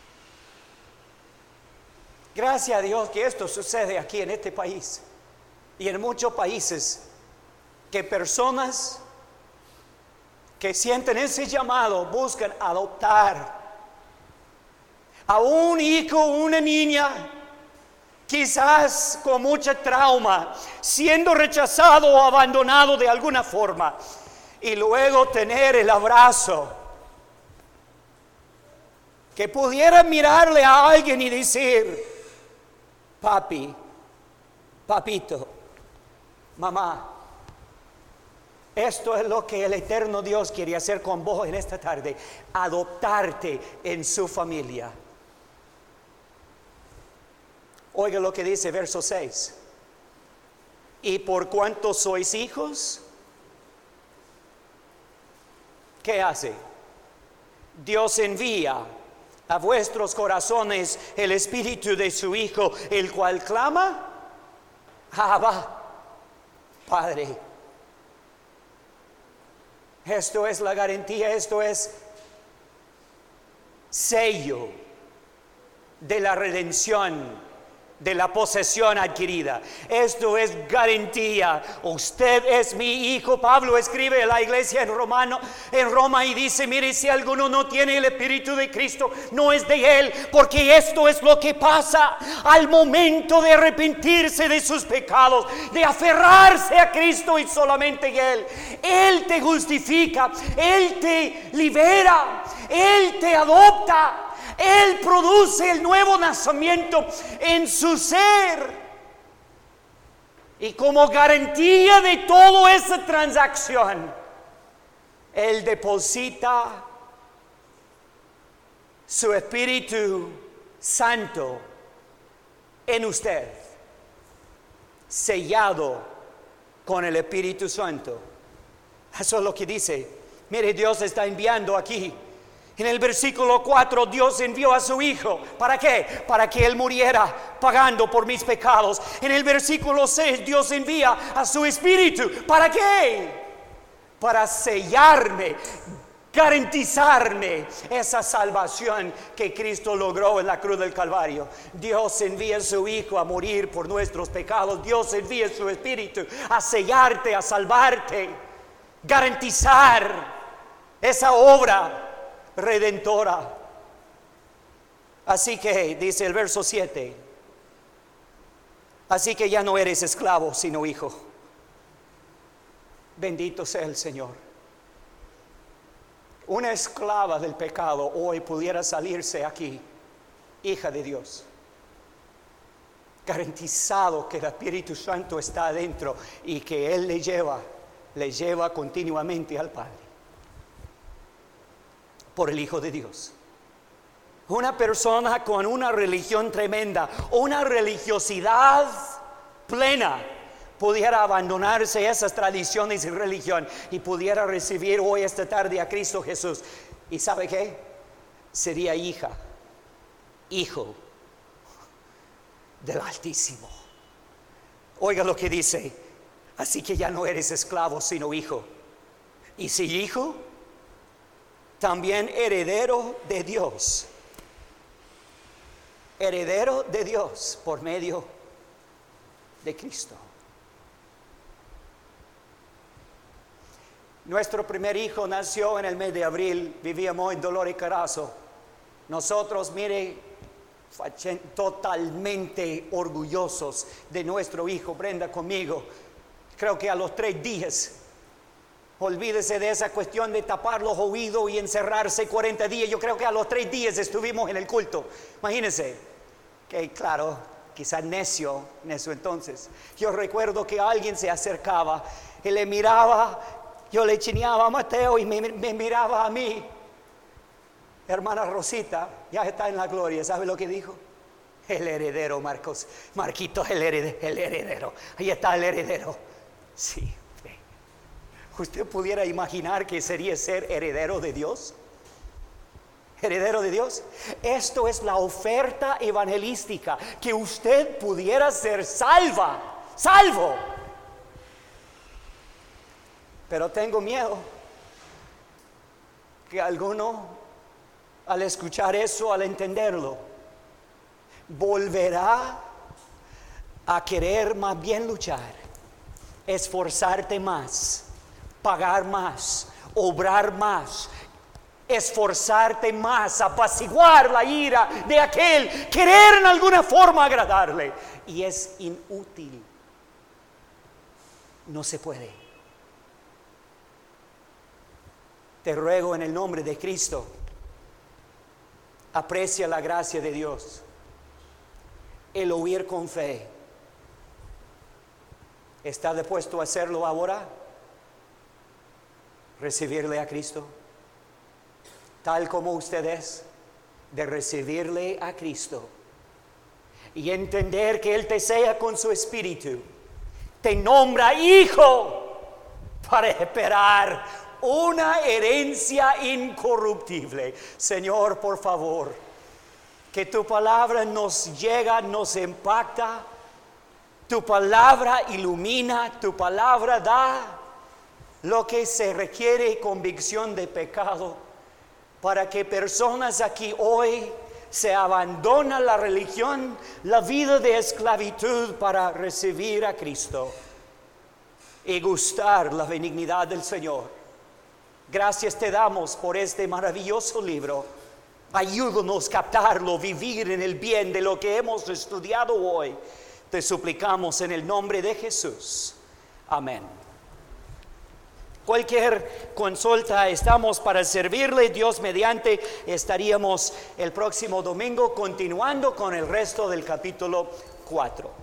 Gracias a Dios que esto sucede aquí en este país. Y en muchos países que personas que sienten ese llamado buscan adoptar a un hijo, una niña, quizás con mucha trauma, siendo rechazado o abandonado de alguna forma, y luego tener el abrazo, que pudiera mirarle a alguien y decir: papi, papito, mamá, esto es lo que el eterno Dios quiere hacer con vos en esta tarde, adoptarte en su familia. Oiga lo que dice verso 6. Y por cuanto sois hijos, ¿qué hace? Dios envía a vuestros corazones el espíritu de su Hijo, el cual clama: Abba, Padre. Esto es la garantía, esto es sello de la redención, de la posesión adquirida. Esto es garantía. Usted es mi hijo. Pablo escribe a la iglesia en Roma y dice: mire, si alguno no tiene el Espíritu de Cristo, no es de él, porque esto es lo que pasa al momento de arrepentirse de sus pecados, de aferrarse a Cristo y solamente él. Él te justifica, él te libera, él te adopta. Él produce el nuevo nacimiento en su ser. Y como garantía de toda esa transacción, Él deposita su Espíritu Santo en usted, sellado con el Espíritu Santo. Eso es lo que dice. Mire, Dios está enviando aquí. En el versículo 4, Dios envió a su Hijo. ¿Para qué? Para que Él muriera pagando por mis pecados. En el versículo 6, Dios envía a su Espíritu. ¿Para qué? Para sellarme, garantizarme esa salvación que Cristo logró en la cruz del Calvario. Dios envía a su Hijo a morir por nuestros pecados. Dios envía su Espíritu a sellarte, a salvarte, garantizar esa obra redentora. Así que dice el verso 7: así que ya no eres esclavo sino hijo. Bendito sea el Señor. Una esclava del pecado hoy pudiera salirse aquí hija de Dios, garantizado que el Espíritu Santo está adentro y que Él le lleva continuamente al Padre por el Hijo de Dios. Una persona con una religión tremenda, una religiosidad plena, pudiera abandonarse esas tradiciones y religión y pudiera recibir hoy esta tarde a Cristo Jesús. ¿Y sabe qué? Sería hijo del Altísimo. Oiga lo que dice: así que ya no eres esclavo sino hijo. Y si hijo, también heredero de Dios. Heredero de Dios por medio de Cristo. Nuestro primer hijo nació en el mes de abril. Vivíamos en Dolores Carazo. Nosotros, mire, totalmente orgullosos de nuestro hijo. Brenda conmigo, creo que a los 3 días, olvídese de esa cuestión de tapar los oídos y encerrarse 40 días. Yo creo que a los 3 días estuvimos en el culto. Imagínense, que claro, quizás necio en eso entonces. Yo recuerdo que alguien se acercaba y le miraba, yo le chineaba a Mateo y me miraba a mí. Hermana Rosita, ya está en la gloria, ¿sabe lo que dijo? El heredero, Marquito, el heredero. Ahí está el heredero. Sí. ¿Usted pudiera imaginar que sería ser heredero de Dios? ¿Heredero de Dios? Esto es la oferta evangelística, que usted pudiera ser salvo. Pero tengo miedo que alguno, al escuchar eso, al entenderlo, volverá a querer más bien luchar esforzarte más, pagar más, obrar más, esforzarte más, apaciguar la ira de aquel, querer en alguna forma agradarle. Y es inútil. No se puede. Te ruego en el nombre de Cristo, aprecia la gracia de Dios, el oír con fe. ¿Está dispuesto a hacerlo ahora? Recibirle a Cristo, tal como usted es, de recibirle a Cristo y entender que Él te sea con su espíritu, te nombra hijo para esperar una herencia incorruptible. Señor, por favor, que tu palabra nos llega, nos impacta, tu palabra ilumina, tu palabra da lo que se requiere, convicción de pecado, para que personas aquí hoy se abandonan la religión, la vida de esclavitud, para recibir a Cristo y gustar la benignidad del Señor. Gracias te damos por este maravilloso libro. Ayúdanos a captarlo, vivir en el bien de lo que hemos estudiado hoy. Te suplicamos en el nombre de Jesús. Amén. Cualquier consulta, estamos para servirle. Dios mediante, estaríamos el próximo domingo continuando con el resto del capítulo 4.